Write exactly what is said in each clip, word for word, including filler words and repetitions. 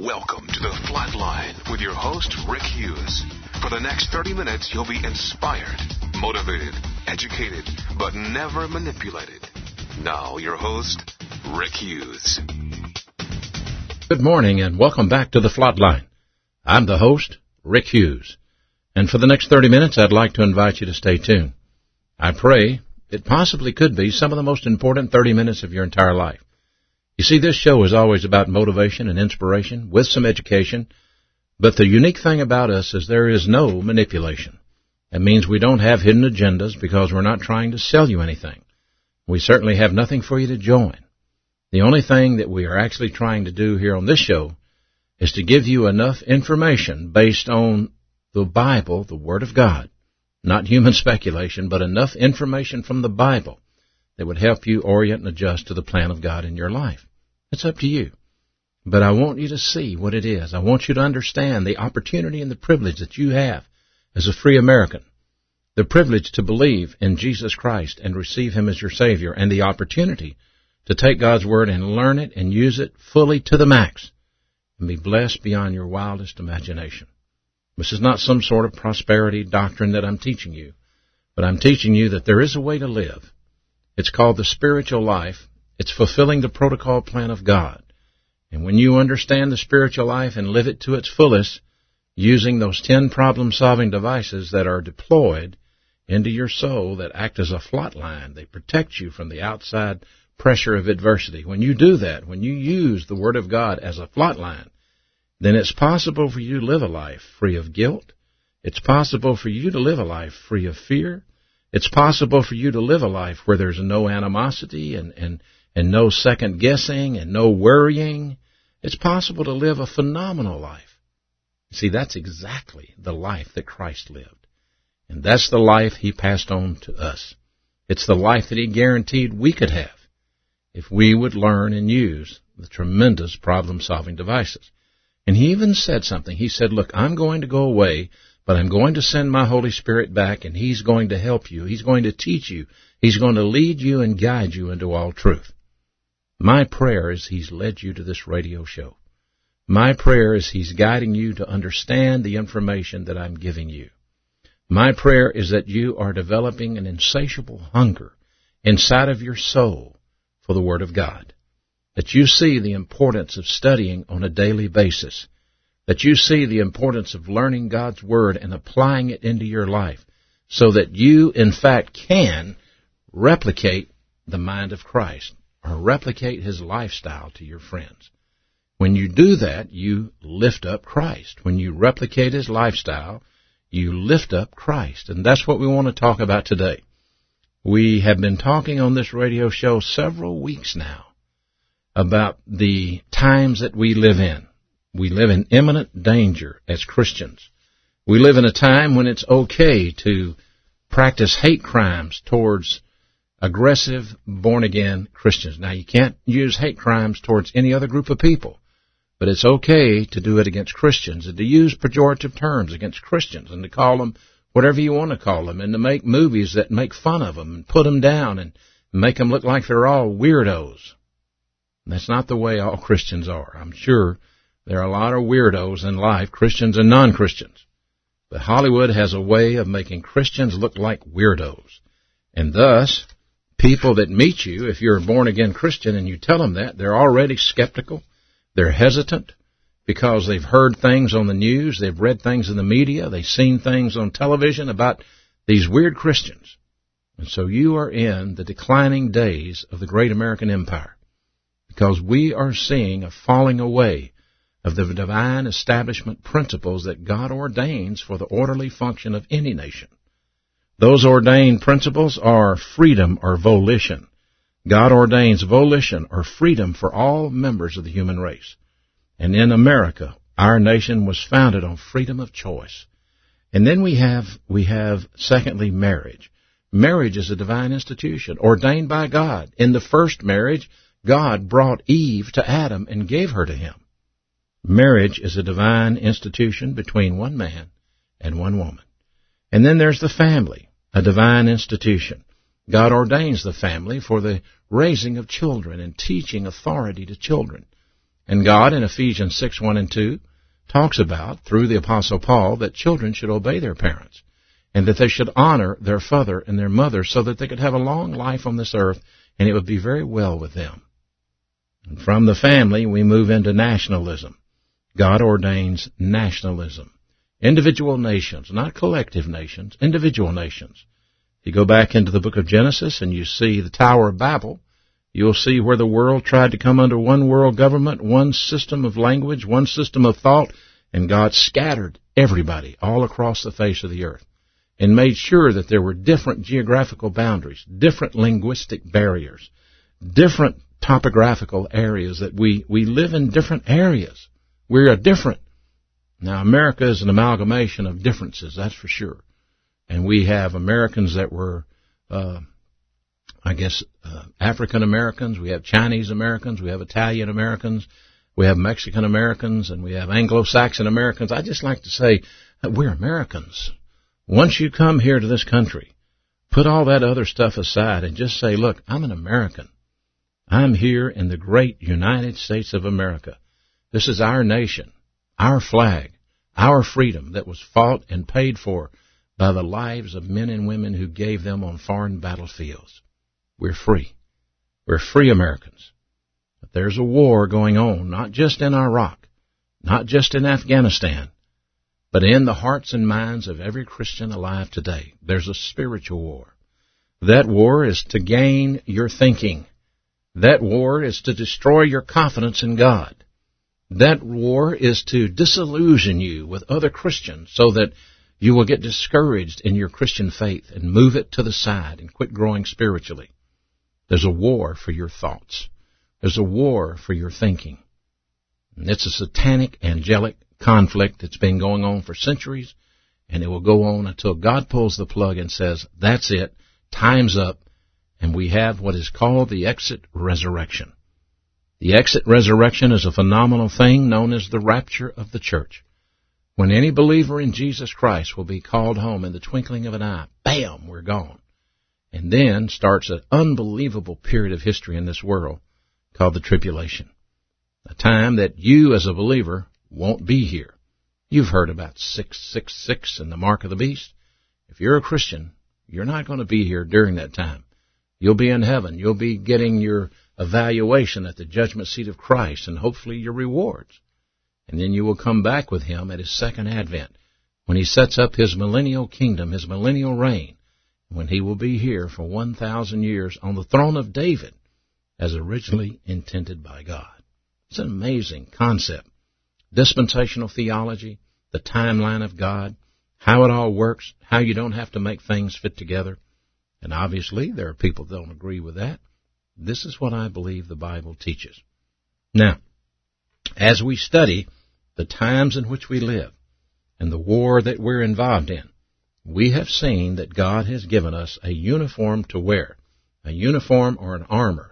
Welcome to the Flatline with your host, Rick Hughes. For the next thirty minutes, you'll be inspired, motivated, educated, but never manipulated. Now, your host, Rick Hughes. Good morning and welcome back to the Flatline. I'm the host, Rick Hughes. And for the next thirty minutes, I'd like to invite you to stay tuned. I pray it possibly could be some of the most important thirty minutes of your entire life. You see, this show is always about motivation and inspiration with some education, but the unique thing about us is there is no manipulation. That means we don't have hidden agendas because we're not trying to sell you anything. We certainly have nothing for you to join. The only thing that we are actually trying to do here on this show is to give you enough information based on the Bible, the Word of God, not human speculation, but enough information from the Bible that would help you orient and adjust to the plan of God in your life. It's up to you. But I want you to see what it is. I want you to understand the opportunity and the privilege that you have as a free American, the privilege to believe in Jesus Christ and receive Him as your Savior, and the opportunity to take God's Word and learn it and use it fully to the max and be blessed beyond your wildest imagination. This is not some sort of prosperity doctrine that I'm teaching you, but I'm teaching you that there is a way to live. It's called the spiritual life. It's fulfilling the protocol plan of God. And when you understand the spiritual life and live it to its fullest, using those ten problem-solving devices that are deployed into your soul that act as a flot line, they protect you from the outside pressure of adversity. When you do that, when you use the Word of God as a flot line, then it's possible for you to live a life free of guilt. It's possible for you to live a life free of fear. It's possible for you to live a life where there's no animosity and, and, and no second guessing and no worrying. It's possible to live a phenomenal life. See, that's exactly the life that Christ lived. And that's the life He passed on to us. It's the life that He guaranteed we could have if we would learn and use the tremendous problem-solving devices. And He even said something. He said, look, I'm going to go away, but I'm going to send my Holy Spirit back, and He's going to help you. He's going to teach you. He's going to lead you and guide you into all truth. My prayer is He's led you to this radio show. My prayer is He's guiding you to understand the information that I'm giving you. My prayer is that you are developing an insatiable hunger inside of your soul for the Word of God, that you see the importance of studying on a daily basis, that you see the importance of learning God's Word and applying it into your life so that you, in fact, can replicate the mind of Christ or replicate His lifestyle to your friends. When you do that, you lift up Christ. When you replicate His lifestyle, you lift up Christ. And that's what we want to talk about today. We have been talking on this radio show several weeks now about the times that we live in. We live in imminent danger as Christians. We live in a time when it's okay to practice hate crimes towards aggressive, born-again Christians. Now, you can't use hate crimes towards any other group of people, but it's okay to do it against Christians and to use pejorative terms against Christians and to call them whatever you want to call them and to make movies that make fun of them and put them down and make them look like they're all weirdos. That's not the way all Christians are. I'm sure there are a lot of weirdos in life, Christians and non-Christians. But Hollywood has a way of making Christians look like weirdos. And thus, people that meet you, if you're a born-again Christian and you tell them that, they're already skeptical. They're hesitant because they've heard things on the news, they've read things in the media, they've seen things on television about these weird Christians. And so you are in the declining days of the great American empire because we are seeing a falling away of the divine establishment principles that God ordains for the orderly function of any nation. Those ordained principles are freedom or volition. God ordains volition or freedom for all members of the human race. And in America, our nation was founded on freedom of choice. And then we have, we have, secondly, marriage. Marriage is a divine institution ordained by God. In the first marriage, God brought Eve to Adam and gave her to him. Marriage is a divine institution between one man and one woman. And then there's the family, a divine institution. God ordains the family for the raising of children and teaching authority to children. And God in Ephesians six, one and two talks about, through the Apostle Paul, that children should obey their parents and that they should honor their father and their mother so that they could have a long life on this earth and it would be very well with them. And from the family, we move into nationalism. God ordains nationalism. Individual nations, not collective nations, individual nations. If you go back into the book of Genesis and you see the Tower of Babel, you'll see where the world tried to come under one world government, one system of language, one system of thought, and God scattered everybody all across the face of the earth and made sure that there were different geographical boundaries, different linguistic barriers, different topographical areas, that we, we live in different areas. We're different. Now, America is an amalgamation of differences, that's for sure. And we have Americans that were, uh, I guess, uh, African Americans, we have Chinese Americans, we have Italian Americans, we have Mexican Americans, and we have Anglo-Saxon Americans. I just like to say that we're Americans. Once you come here to this country, put all that other stuff aside and just say, look, I'm an American. I'm here in the great United States of America. This is our nation, our flag, our freedom that was fought and paid for by the lives of men and women who gave them on foreign battlefields. We're free. We're free Americans. But there's a war going on, not just in Iraq, not just in Afghanistan, but in the hearts and minds of every Christian alive today. There's a spiritual war. That war is to gain your thinking. That war is to destroy your confidence in God. That war is to disillusion you with other Christians so that you will get discouraged in your Christian faith and move it to the side and quit growing spiritually. There's a war for your thoughts. There's a war for your thinking. And it's a satanic, angelic conflict that's been going on for centuries, and it will go on until God pulls the plug and says, that's it, time's up, and we have what is called the exit resurrection. The exit resurrection is a phenomenal thing known as the rapture of the church. When any believer in Jesus Christ will be called home in the twinkling of an eye, bam, we're gone. And then starts an unbelievable period of history in this world called the tribulation. A time that you as a believer won't be here. You've heard about six six six and the mark of the beast. If you're a Christian, you're not going to be here during that time. You'll be in heaven. You'll be getting your evaluation at the judgment seat of Christ and hopefully your rewards. And then you will come back with him at his second advent when he sets up his millennial kingdom, his millennial reign, when he will be here for one thousand years on the throne of David as originally intended by God. It's an amazing concept. Dispensational theology, the timeline of God, how it all works, how you don't have to make things fit together. And obviously there are people that don't agree with that. This is what I believe the Bible teaches. Now, as we study the times in which we live and the war that we're involved in, we have seen that God has given us a uniform to wear, a uniform or an armor.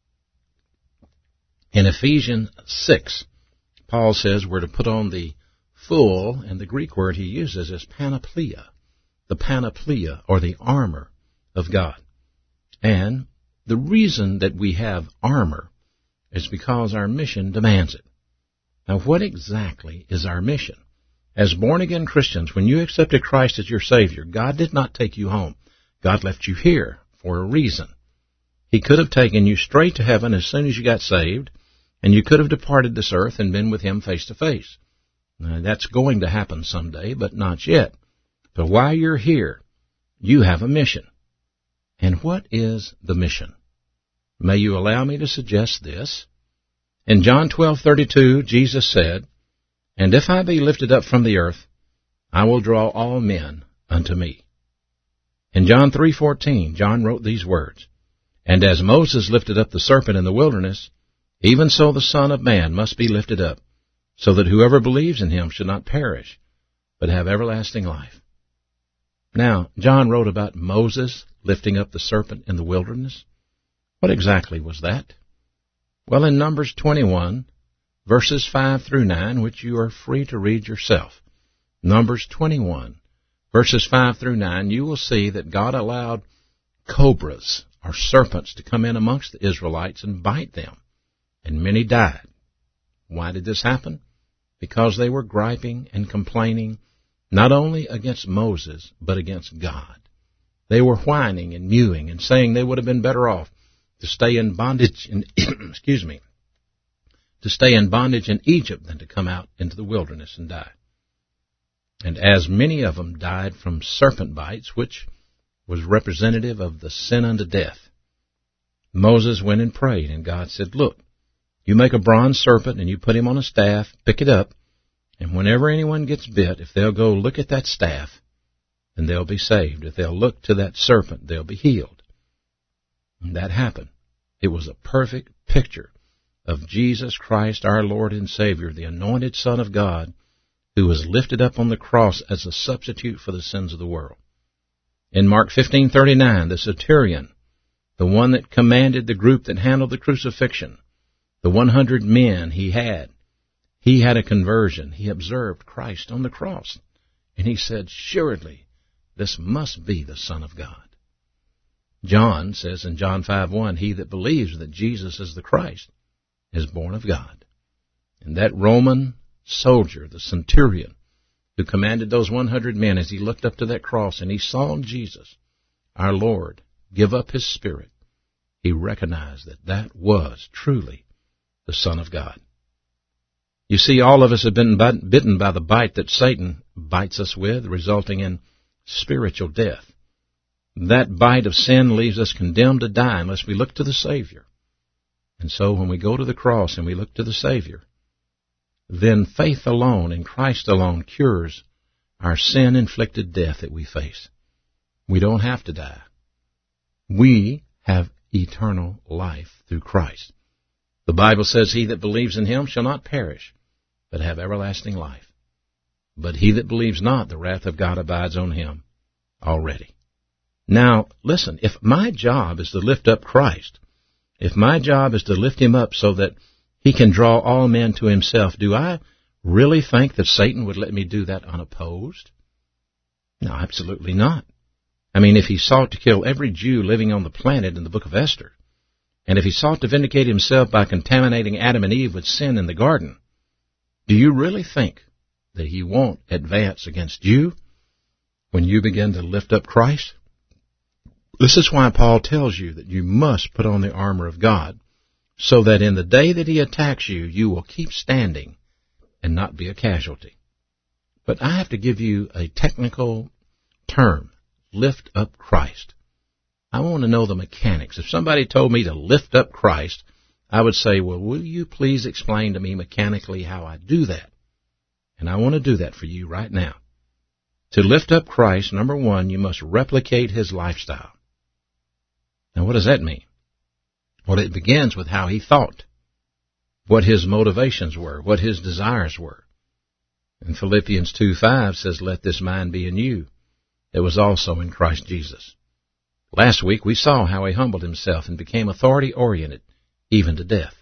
In Ephesians six, Paul says we're to put on the full, and the Greek word he uses is panoplia, the panoplia or the armor of God. And the reason that we have armor is because our mission demands it. Now, what exactly is our mission? As born-again Christians, when you accepted Christ as your Savior, God did not take you home. God left you here for a reason. He could have taken you straight to heaven as soon as you got saved, and you could have departed this earth and been with him face to face. Now, that's going to happen someday, but not yet. But while you're here, you have a mission. And what is the mission? May you allow me to suggest this. In John twelve thirty-two, Jesus said, "And if I be lifted up from the earth, I will draw all men unto me." In John three fourteen, John wrote these words, "And as Moses lifted up the serpent in the wilderness, even so the Son of Man must be lifted up, so that whoever believes in him should not perish, but have everlasting life." Now, John wrote about Moses lifting up the serpent in the wilderness. What exactly was that? Well, in Numbers twenty-one, verses five through nine, which you are free to read yourself, Numbers twenty-one, verses five through nine, you will see that God allowed cobras, or serpents, to come in amongst the Israelites and bite them, and many died. Why did this happen? Because they were griping and complaining not only against Moses, but against God. They were whining and mewing and saying they would have been better off to stay in bondage in, excuse me, to stay in bondage in Egypt than to come out into the wilderness and die. And as many of them died from serpent bites, which was representative of the sin unto death, Moses went and prayed, and God said, look, you make a bronze serpent and you put him on a staff, pick it up, and whenever anyone gets bit, if they'll go look at that staff, then they'll be saved. If they'll look to that serpent, they'll be healed. And that happened. It was a perfect picture of Jesus Christ, our Lord and Savior, the anointed Son of God, who was lifted up on the cross as a substitute for the sins of the world. In Mark fifteen thirty-nine, the centurion, the one that commanded the group that handled the crucifixion, the one hundred men he had, he had a conversion. He observed Christ on the cross, and he said, surely this must be the Son of God. John says in John five one, he that believes that Jesus is the Christ is born of God. And that Roman soldier, the centurion, who commanded those one hundred men, as he looked up to that cross and he saw Jesus, our Lord, give up his spirit, he recognized that that was truly the Son of God. You see, all of us have been bitten by the bite that Satan bites us with, resulting in spiritual death. That bite of sin leaves us condemned to die unless we look to the Savior. And so when we go to the cross and we look to the Savior, then faith alone in Christ alone cures our sin-inflicted death that we face. We don't have to die. We have eternal life through Christ. The Bible says, he that believes in him shall not perish, but have everlasting life. But he that believes not, the wrath of God abides on him already. Now, listen, if my job is to lift up Christ, if my job is to lift him up so that he can draw all men to himself, do I really think that Satan would let me do that unopposed? No, absolutely not. I mean, if he sought to kill every Jew living on the planet in the book of Esther, and if he sought to vindicate himself by contaminating Adam and Eve with sin in the garden, do you really think that he won't advance against you when you begin to lift up Christ? This is why Paul tells you that you must put on the armor of God, so that in the day that he attacks you, you will keep standing and not be a casualty. But I have to give you a technical term, lift up Christ. I want to know the mechanics. If somebody told me to lift up Christ, I would say, well, will you please explain to me mechanically how I do that? And I want to do that for you right now. To lift up Christ, number one, you must replicate his lifestyle. Now, what does that mean? Well, it begins with how he thought, what his motivations were, what his desires were. And Philippians two five says, let this mind be in you that was also in Christ Jesus. Last week we saw how he humbled himself and became authority-oriented, even to death.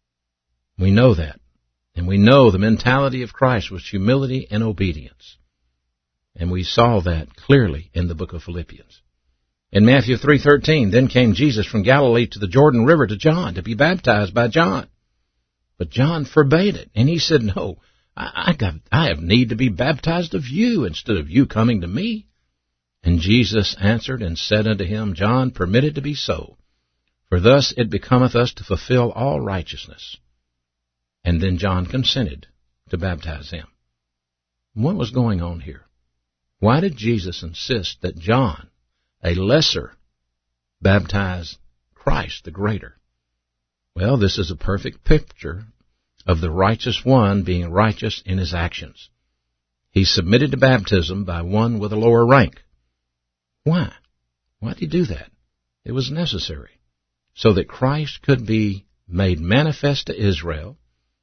We know that. And we know the mentality of Christ was humility and obedience. And we saw that clearly in the book of Philippians. In Matthew three thirteen, then came Jesus from Galilee to the Jordan River to John to be baptized by John. But John forbade it, and he said, no, I, I, got, I have need to be baptized of you instead of you coming to me. And Jesus answered and said unto him, John, permit it to be so, for thus it becometh us to fulfill all righteousness. And then John consented to baptize him. What was going on here? Why did Jesus insist that John, a lesser, baptize Christ, the greater? Well, this is a perfect picture of the righteous one being righteous in his actions. He submitted to baptism by one with a lower rank. Why? Why did he do that? It was necessary so that Christ could be made manifest to Israel,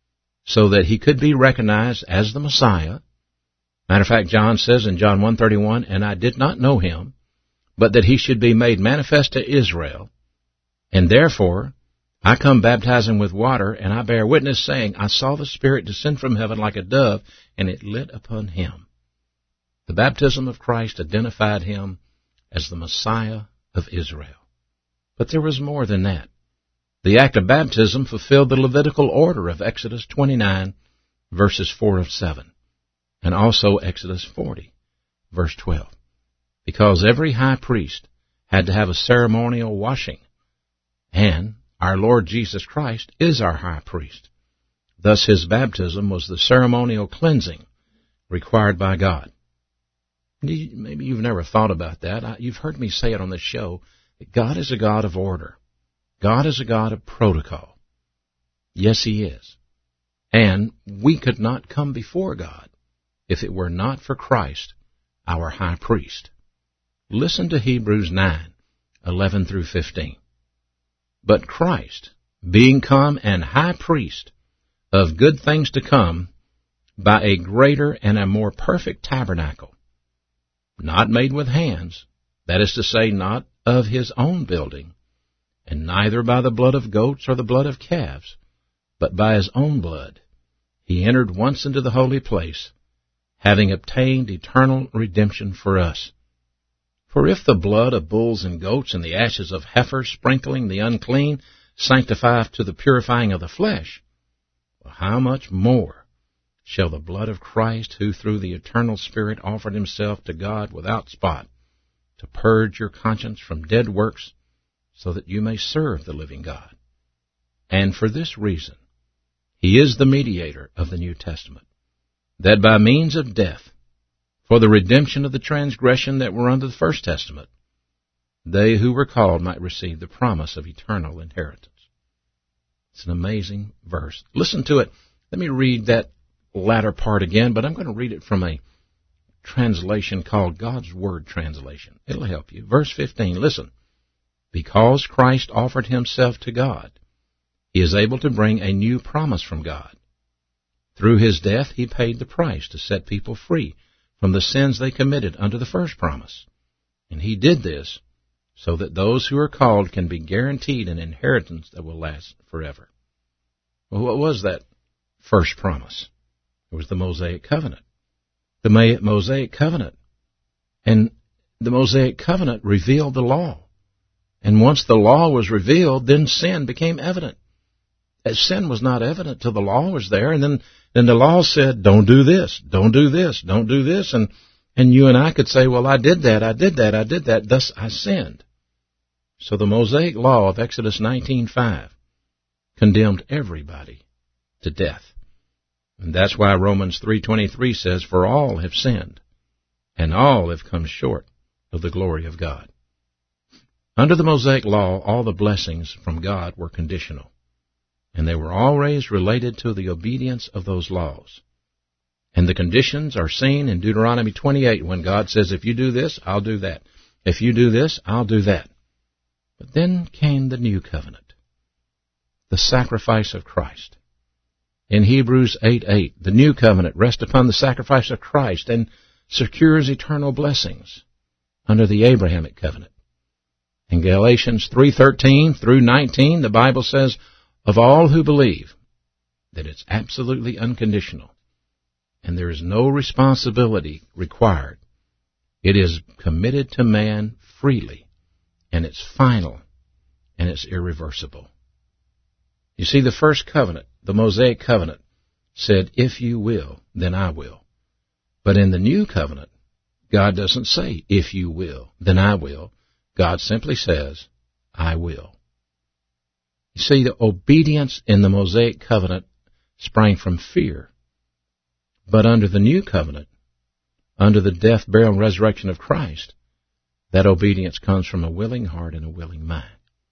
so that he could be recognized as the Messiah. Matter of fact, John says in John one thirty-one, and I did not know him, but that he should be made manifest to Israel. And therefore, I come baptizing with water, and I bear witness, saying, I saw the Spirit descend from heaven like a dove, and it lit upon him. The baptism of Christ identified him as the Messiah of Israel. But there was more than that. The act of baptism fulfilled the Levitical order of Exodus twenty-nine, verses four of seven, and also Exodus forty, verse twelve, because every high priest had to have a ceremonial washing, and our Lord Jesus Christ is our high priest. Thus his baptism was the ceremonial cleansing required by God. Maybe you've never thought about that. You've heard me say it on this show, that God is a God of order. God is a God of protocol. Yes, he is. And we could not come before God if it were not for Christ, our high priest. Listen to Hebrews nine, eleven through fifteen. But Christ, being come an high priest of good things to come, by a greater and a more perfect tabernacle, not made with hands, that is to say, not of his own building, and neither by the blood of goats or the blood of calves, but by his own blood, he entered once into the holy place, having obtained eternal redemption for us. For if the blood of bulls and goats and the ashes of heifers sprinkling the unclean sanctify to the purifying of the flesh, well, how much more shall the blood of Christ, who through the eternal Spirit offered himself to God without spot, to purge your conscience from dead works, so that you may serve the living God. And for this reason, he is the mediator of the New Testament, that by means of death, for the redemption of the transgression that were under the First Testament, they who were called might receive the promise of eternal inheritance. It's an amazing verse. Listen to it. Let me read that latter part again, but I'm going to read it from a translation called God's Word Translation. It'll help you. Verse fifteen, listen. Because Christ offered himself to God, he is able to bring a new promise from God. Through his death, he paid the price to set people free from the sins they committed under the first promise. And he did this so that those who are called can be guaranteed an inheritance that will last forever. Well, what was that first promise? It was the Mosaic Covenant. The Mosaic Covenant. And the Mosaic Covenant revealed the law. And once the law was revealed, then sin became evident. As sin was not evident till the law was there, and then, then the law said, don't do this, don't do this, don't do this, and, and you and I could say, well, I did that, I did that, I did that, thus I sinned. So the Mosaic law of Exodus nineteen five condemned everybody to death. And that's why Romans three twenty-three says, for all have sinned, and all have come short of the glory of God. Under the Mosaic law, all the blessings from God were conditional, and they were always related to the obedience of those laws. And the conditions are seen in Deuteronomy twenty-eight, when God says, if you do this, I'll do that. If you do this, I'll do that. But then came the new covenant, the sacrifice of Christ. In Hebrews eight eight, the new covenant rests upon the sacrifice of Christ and secures eternal blessings under the Abrahamic covenant. In Galatians three thirteen through nineteen, the Bible says, of all who believe, that it's absolutely unconditional, and there is no responsibility required. It is committed to man freely, and it's final, and it's irreversible. You see, the first covenant, the Mosaic covenant, said, if you will, then I will. But in the new covenant, God doesn't say, if you will, then I will. God simply says, I will. You see, the obedience in the Mosaic covenant sprang from fear. But under the new covenant, under the death, burial, and resurrection of Christ, that obedience comes from a willing heart and a willing mind.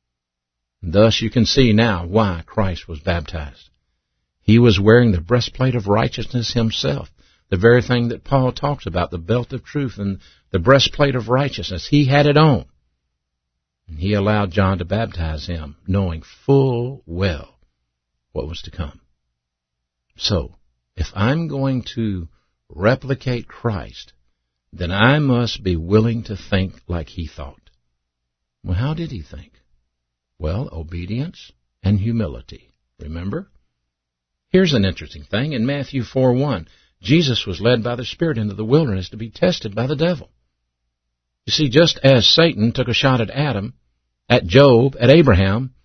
And thus you can see now why Christ was baptized. He was wearing the breastplate of righteousness himself, the very thing that Paul talks about, the belt of truth and the breastplate of righteousness. He had it on. And he allowed John to baptize him, knowing full well what was to come. So, if I'm going to replicate Christ, then I must be willing to think like he thought. Well, how did he think? Well, obedience and humility. Remember? Here's an interesting thing. In Matthew four one, Jesus was led by the Spirit into the wilderness to be tested by the devil. You see, just as Satan took a shot at Adam, at Job, at Abraham,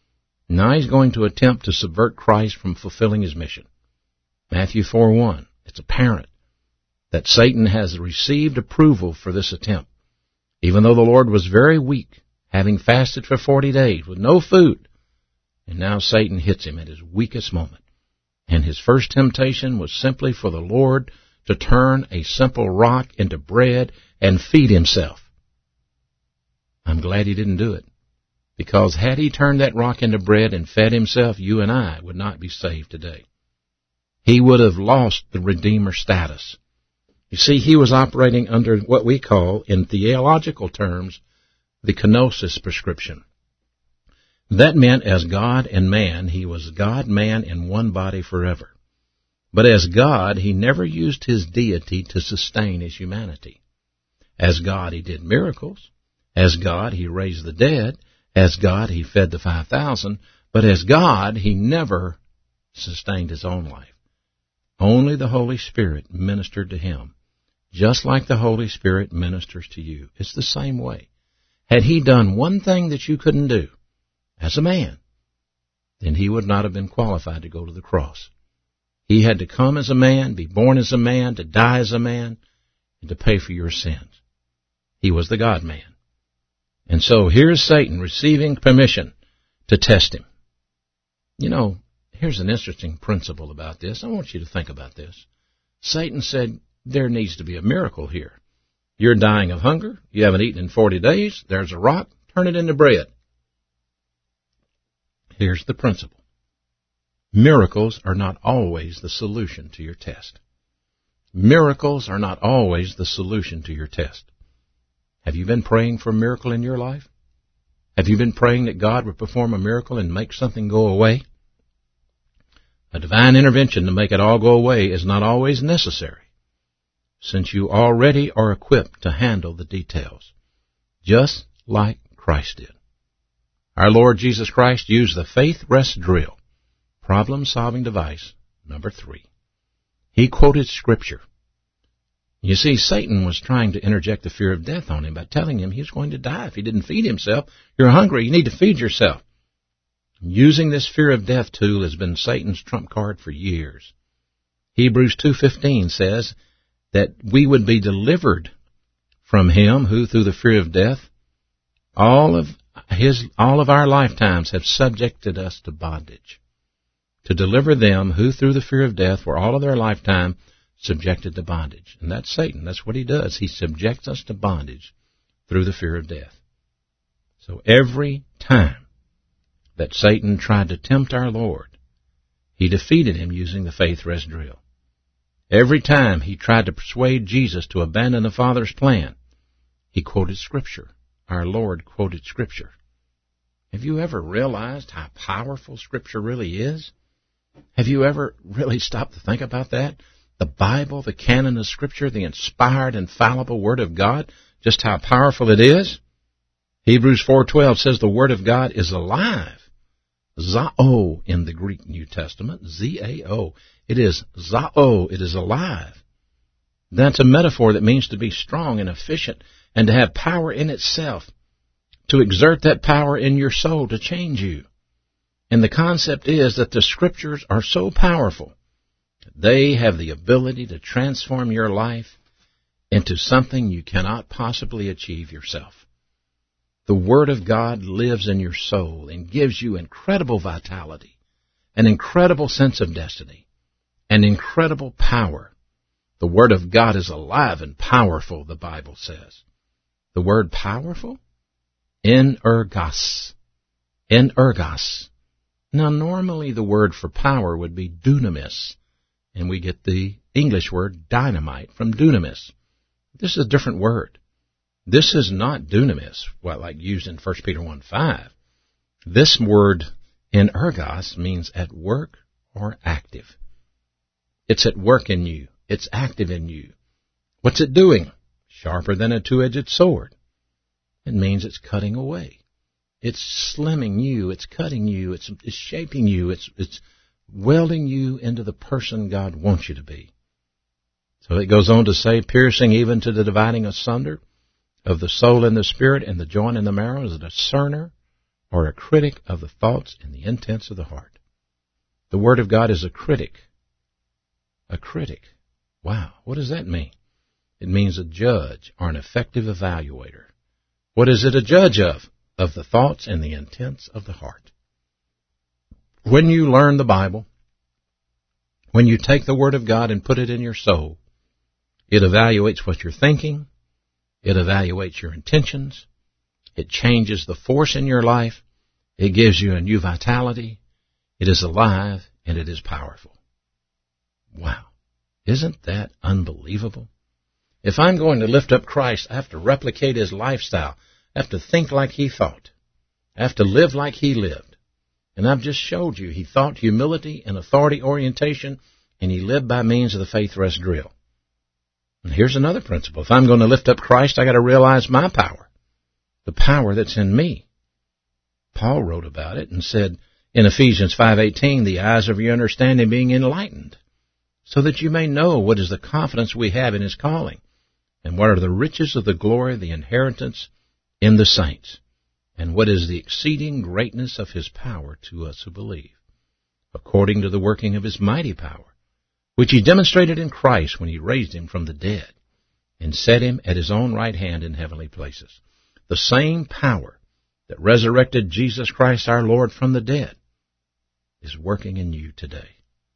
Now he's going to attempt to subvert Christ from fulfilling his mission. Matthew four one. It's apparent that Satan has received approval for this attempt. Even though the Lord was very weak, having fasted for forty days with no food, and now Satan hits him at his weakest moment. And his first temptation was simply for the Lord to turn a simple rock into bread and feed himself. I'm glad he didn't do it, because had he turned that rock into bread and fed himself, you and I would not be saved today. He would have lost the Redeemer status. You see, he was operating under what we call, in theological terms, the kenosis prescription. That meant as God and man, he was God, man, in one body forever. But as God, he never used his deity to sustain his humanity. As God, he did miracles. As God, he raised the dead. As God, he fed the five thousand. But as God, he never sustained his own life. Only the Holy Spirit ministered to him, just like the Holy Spirit ministers to you. It's the same way. Had he done one thing that you couldn't do as a man, then he would not have been qualified to go to the cross. He had to come as a man, be born as a man, to die as a man, and to pay for your sins. He was the God-man. And so here's Satan receiving permission to test him. You know, here's an interesting principle about this. I want you to think about this. Satan said, there needs to be a miracle here. You're dying of hunger. You haven't eaten in forty days. There's a rock. Turn it into bread. Here's the principle. Miracles are not always the solution to your test. Miracles are not always the solution to your test. Have you been praying for a miracle in your life? Have you been praying that God would perform a miracle and make something go away? A divine intervention to make it all go away is not always necessary, since you already are equipped to handle the details, just like Christ did. Our Lord Jesus Christ used the faith rest drill, problem-solving device, number three. He quoted Scripture. You see, Satan was trying to interject the fear of death on him by telling him he was going to die if he didn't feed himself. You're hungry, you need to feed yourself. Using this fear of death tool has been Satan's trump card for years. Hebrews two fifteen says that we would be delivered from him who, through the fear of death, all of his, all of our lifetimes have subjected us to bondage. To deliver them who, through the fear of death, were all of their lifetime subjected to bondage. And that's Satan. That's what he does. He subjects us to bondage through the fear of death. So every time that Satan tried to tempt our Lord, he defeated him using the faith rest drill. Every time he tried to persuade Jesus to abandon the Father's plan, he quoted Scripture. Our Lord quoted Scripture. Have you ever realized how powerful Scripture really is? Have you ever really stopped to think about that? The Bible, the canon of Scripture, the inspired, infallible Word of God, just how powerful it is? Hebrews four twelve says the Word of God is alive. Zao in the Greek New Testament, Z A O. It is zao, it is alive. That's a metaphor that means to be strong and efficient and to have power in itself, to exert that power in your soul to change you. And the concept is that the Scriptures are so powerful, they have the ability to transform your life into something you cannot possibly achieve yourself. The Word of God lives in your soul and gives you incredible vitality, an incredible sense of destiny, an incredible power. The Word of God is alive and powerful, the Bible says. The word powerful? Energos. Energos. Now, normally the word for power would be dunamis, and we get the English word dynamite from dunamis. This is a different word. This is not dunamis, well, like used in First Peter one five. This word energos means at work or active. It's at work in you. It's active in you. What's it doing? Sharper than a two-edged sword. It means it's cutting away. It's slimming you. It's cutting you. It's, it's shaping you. It's, it's welding you into the person God wants you to be. So it goes on to say, piercing even to the dividing asunder of the soul and the spirit and the joint and the marrow, is a discerner or a critic of the thoughts and the intents of the heart. The Word of God is a critic. A critic. Wow, what does that mean? It means a judge or an effective evaluator. What is it a judge of? Of the thoughts and the intents of the heart. When you learn the Bible, when you take the Word of God and put it in your soul, it evaluates what you're thinking. It evaluates your intentions. It changes the force in your life. It gives you a new vitality. It is alive and it is powerful. Wow. Isn't that unbelievable? If I'm going to lift up Christ, I have to replicate His lifestyle. I have to think like He thought. I have to live like He lived. And I've just showed you, He thought humility and authority orientation, and He lived by means of the faith rest drill. And here's another principle. If I'm going to lift up Christ, I got to realize my power, the power that's in me. Paul wrote about it and said in Ephesians five eighteen, the eyes of your understanding being enlightened, so that you may know what is the confidence we have in His calling, and what are the riches of the glory of the inheritance in the saints, and what is the exceeding greatness of His power to us who believe, according to the working of His mighty power, which He demonstrated in Christ when He raised Him from the dead, and set Him at His own right hand in heavenly places. The same power that resurrected Jesus Christ our Lord from the dead is working in you today.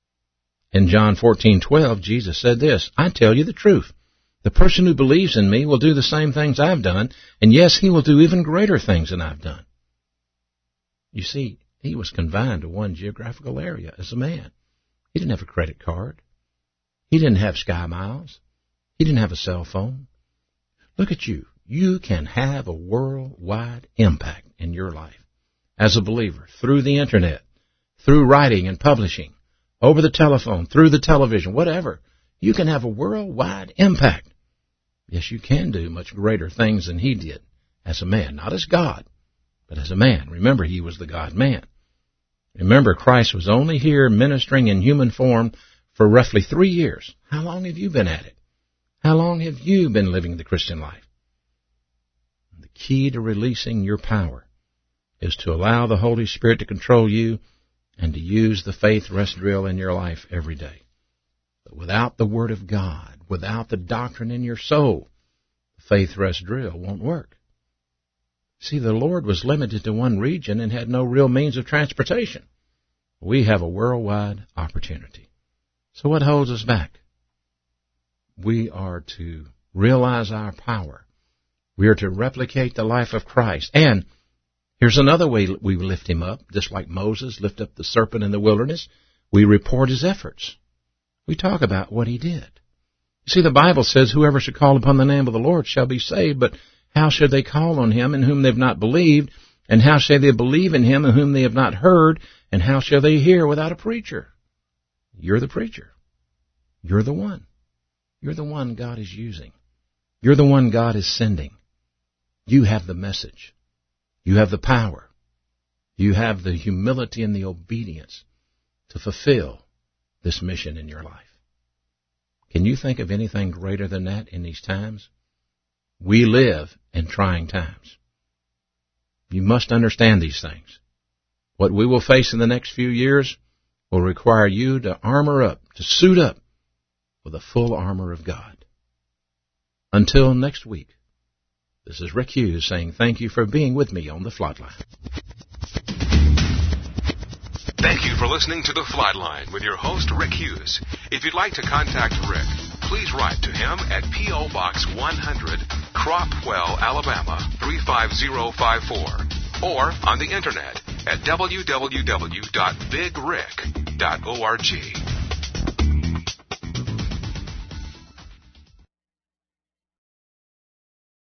In John fourteen twelve, Jesus said this, I tell you the truth. The person who believes in me will do the same things I've done, and yes, he will do even greater things than I've done. You see, he was confined to one geographical area as a man. He didn't have a credit card. He didn't have Sky Miles. He didn't have a cell phone. Look at you. You can have a worldwide impact in your life as a believer through the Internet, through writing and publishing, over the telephone, through the television, whatever. You can have a worldwide impact. Yes, you can do much greater things than He did as a man, not as God, but as a man. Remember, He was the God-man. Remember, Christ was only here ministering in human form for roughly three years. How long have you been at it? How long have you been living the Christian life? The key to releasing your power is to allow the Holy Spirit to control you and to use the faith rest drill in your life every day. But without the Word of God, without the doctrine in your soul, the faith rest drill won't work. See, the Lord was limited to one region and had no real means of transportation. We have a worldwide opportunity. So what holds us back? We are to realize our power. We are to replicate the life of Christ. And here's another way we lift Him up, just like Moses lifted up the serpent in the wilderness. We report His efforts. We talk about what He did. You see, the Bible says, whoever should call upon the name of the Lord shall be saved, but how should they call on Him in whom they have not believed? And how shall they believe in Him in whom they have not heard? And how shall they hear without a preacher? You're the preacher. You're the one. You're the one God is using. You're the one God is sending. You have the message. You have the power. You have the humility and the obedience to fulfill this mission in your life. Can you think of anything greater than that in these times? We live in trying times. You must understand these things. What we will face in the next few years will require you to armor up, to suit up with the full armor of God. Until next week, this is Rick Hughes saying thank you for being with me on the Flatline. Thank you for listening to The Flatline with your host, Rick Hughes. If you'd like to contact Rick, please write to him at P O. Box one hundred, Cropwell, Alabama, three five zero five four, or on the Internet at w w w dot big rick dot org.